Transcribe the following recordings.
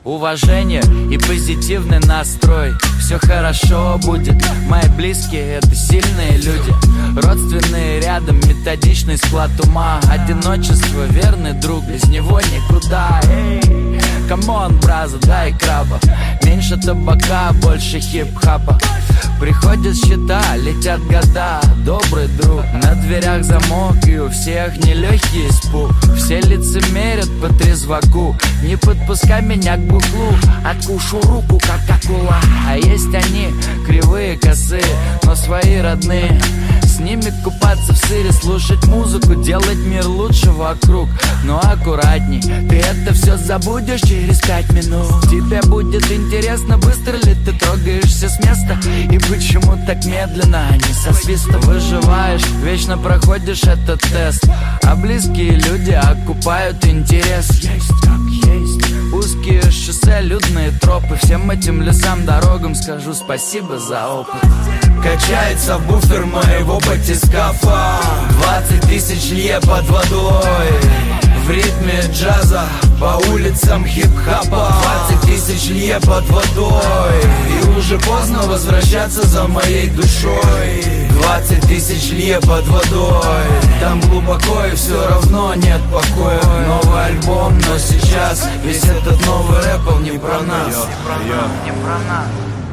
уважение и позитивный настрой. Все хорошо будет, мои близкие — это сильные люди. Родственные рядом, методичный склад ума. Одиночество — верный друг, без него никуда. Камон, браза, дай краба. Меньше табака, больше хип-хапа. Приходят счета, летят года. Добрый друг, на дверях замок, и у всех нелегкий испуг. Все лицемерят по трезваку. Не подпускай меня к бухлу, откушу руку, как акула. А есть они, кривые, косые, но свои родные. С ними купаться в сыре, слушать музыку, делать мир лучше вокруг. Но аккуратней, ты это все забудешь через 5 минут. Тебе будет интересно, быстро ли ты трогаешься с места, и почему так медленно, а не со свистом. Выживаешь, вечно проходишь этот тест, а близкие люди окупают интерес. Есть как есть. Узкие шоссе, людные тропы. Всем этим лесам, дорогам скажу спасибо за опыт. Качается буфер моего батискафа. 20 тысяч лье под водой. В ритме джаза, по улицам хип-хапа. 20 тысяч лье под водой. И уже поздно возвращаться за моей душой. 20 тысяч лье под водой. Там глубоко и все равно нет покоя. Новый альбом, но сейчас весь этот новый рэп, он не про нас. Не про нас.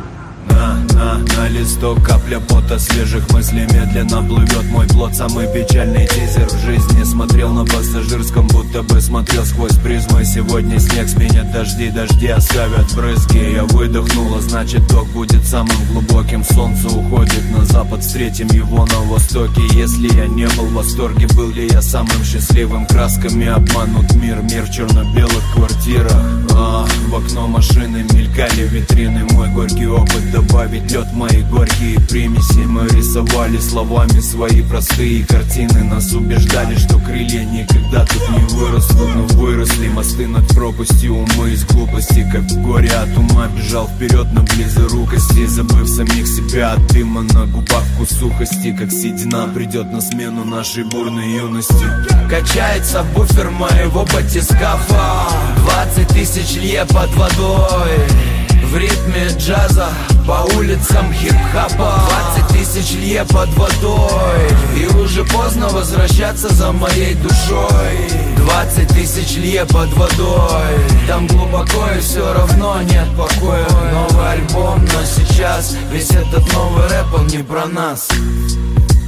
На листок капля пота, свежих мыслей медленно плывет мой плод. Самый печальный тизер в жизни. Смотрел на пассажирском, будто бы смотрел сквозь призмы. Сегодня снег сменят дожди, дожди оставят брызги. Я выдохнула, значит ток будет самым глубоким. Солнце уходит на запад, встретим его на востоке. Если я не был в восторге, был ли я самым счастливым? Красками обманут мир, мир в черно-белых квартирах. В окно машины мелькали витрины. Мой горький опыт добавить лед в мои горькие примеси. Мы рисовали словами свои простые картины. Нас убеждали, что крылья никогда тут не вырастут. Но выросли мосты над пропастью. Умы из глупости, как в горе от ума. Бежал вперед на близорукости, забыв самих себя от дыма. На губах вкус сухости, как седина придет на смену нашей бурной юности. Качается буфер моего батискафа. 20 тысяч лье под водой. В ритме джаза, по улицам хип-хапа. 20 тысяч лье под водой. И уже поздно возвращаться за моей душой. 20 тысяч лье под водой. Там глубоко и все равно нет покоя. Новый альбом, но сейчас весь этот новый рэп, он не про нас.